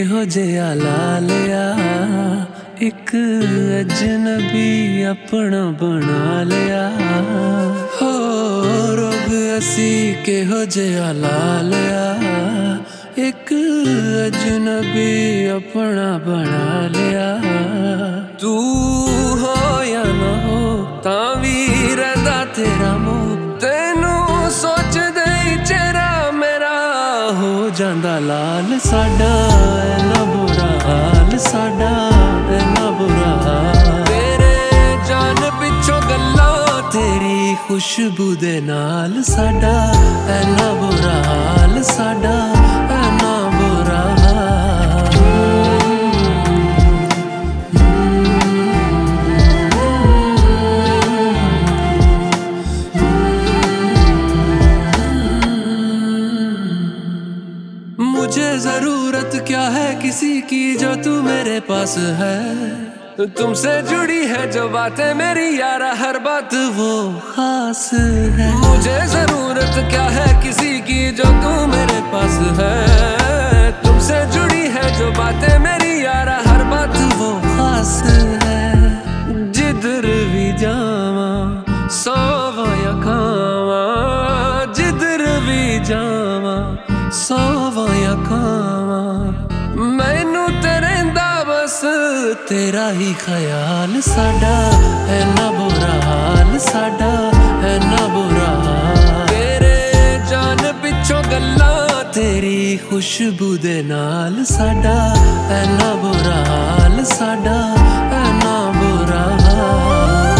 ਕਿਹੋ ਜਿਹਾ ਲਾ ਲਿਆ, ਇੱਕ ਅਜਨਬੀ ਆਪਣਾ ਬਣਾ ਲਿਆ। ਹੋ ਰੋਗ ਅਸੀਂ ਕਿਹੋ ਜਿਹਾ ਲਾ ਲਿਆ, ਇੱਕ ਅਜਨਬੀ ਆਪਣਾ ਬਣਾ ਲਿਆ। ਤੂੰ ਹੋ ਜਾਂ ਨਾ ਹੋ ਤਾਂ ਵੀ ਰਹਿੰਦਾ ਤੇਰਾ ਮੂੰਹ, ਤੈਨੂੰ ਸੋਚਦੇ ਹੀ ਚਿਹਰਾ ਮੇਰਾ ਹੋ ਜਾਂਦਾ ਲਾਲ। ਸਾਡਾ ਇੰਨਾ ਬੁਰਾ ਹਾਲ, ਸਾਡਾ ਇੰਨਾ ਬੁਰਾ ਹਾਲ, ਤੇਰੇ ਜਾਨ ਪਿੱਛੋਂ ਗੱਲਾਂ ਤੇਰੀ ਖੁਸ਼ਬੂ ਦੇ ਨਾਲ। ਸਾਡਾ ਇੰਨਾ ਬੁਰਾ ਹਾਲ, ਸਾਡਾ ਇੰਨਾ ਬੁਰਾ ਹਾਲ। मुझे जरूरत क्या है किसी की जो तू मेरे पास है, तुमसे जुड़ी है जो बातें मेरी यारा हर बात वो खास है। मुझे जरूरत क्या है किसी की जो तू मेरे पास है, तुमसे जुड़ी है जो बातें मेरी यारा हर बात वो खास है। जिधर भी जावा सोवा या खावा, जिधर भी जावा सोवा या खावा, मैनू तेरे दा बस तेरा ही ख्याल। साडा ऐना बुरा हाल, साडा ऐना बुरा हाल, तेरे जान पिछों गल्लां तेरी खुशबू दे नाल। साडा ऐना बुरा हाल, साडा ऐना बुरा हाल।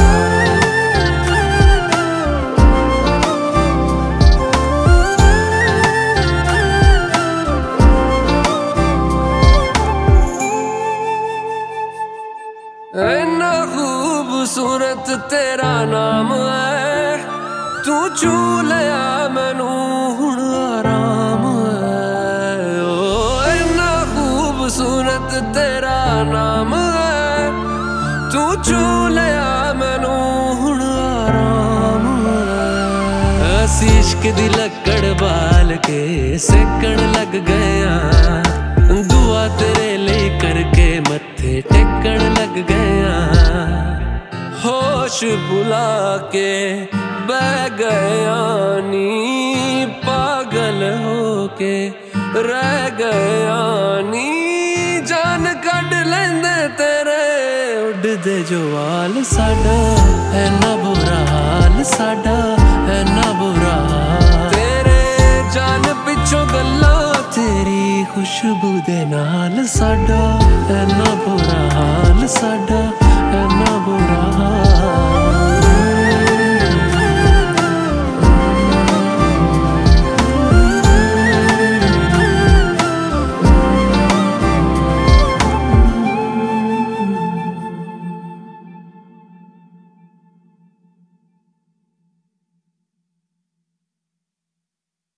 इन्ना खूबसूरत तेरा नाम है, तू छू लिया मैनू हुण आराम है। ओ इन्ना खूबसूरत तेरा नाम है, तू छू लिया मैनू हुण आराम है। असीं इश्क दी लकड़ बाल के सेकण लग गया, दुआ तेरे ले करके मत्थे टेकण लग गया। होश बुला के बह गया नी, पागल होके रह गया नी। जान कढ लेंदे तेरे उड़दे जो वाल। साडा ऐना बुरा हाल, साडा ऐना बुरा हाल, तेरे जान पिछों गल्लां तेरी खुशबू दे नाल। साडा ऐना बुरा हाल, साडा